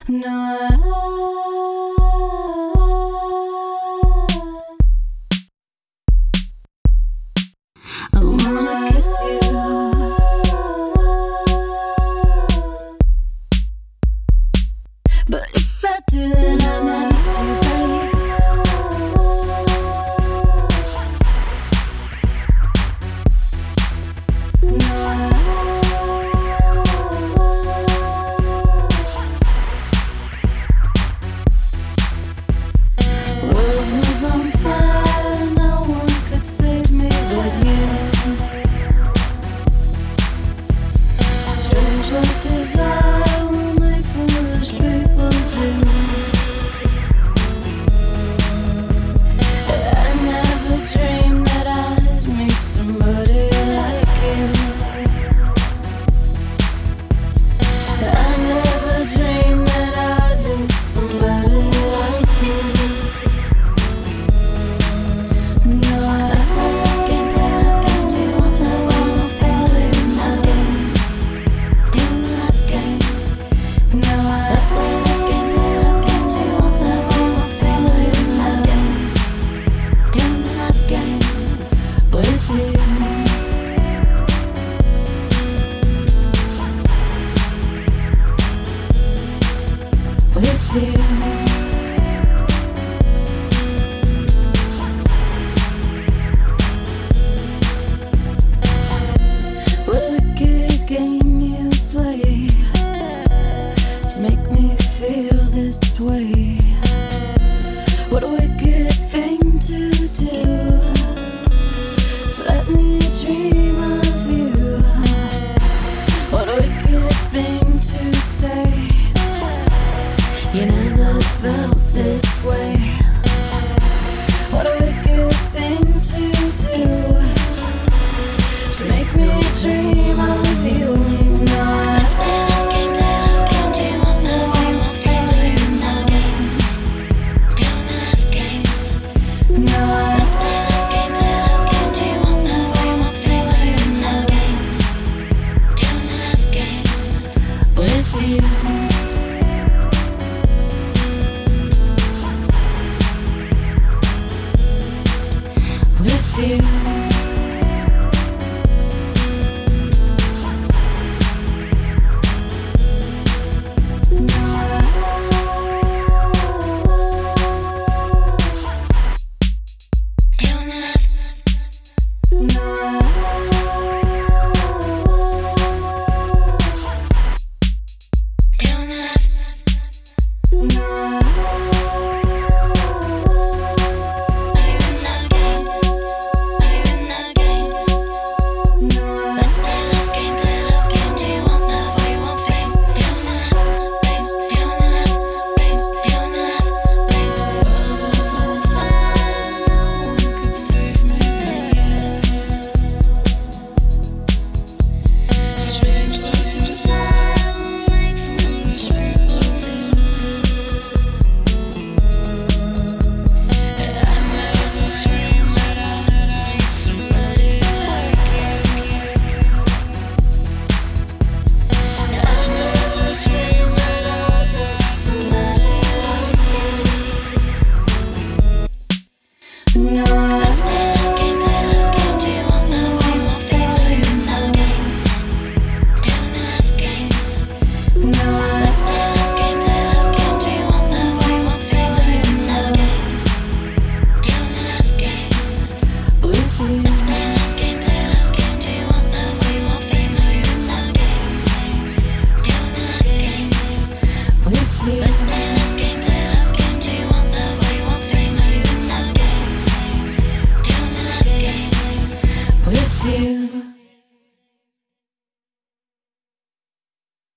I wanna kiss you, but if I do, then I might miss you, babe. World was on fire, no one could save me but you. Strange what desire will make foolish people do. I never dreamed that I'd meet somebody like you. I never dreamed that I'd lose somebody like you. No, that's my love game, do you want the way I feel in my game? Do my love game. No, that's my love game, do you want the way I feel in my game? Do my love game with you. With you. What a wicked game you play to make me feel this way. What a wicked thing to do, to let me dream of you. What a wicked thing to say. You never felt this way. What a wicked thing to do, to make me dream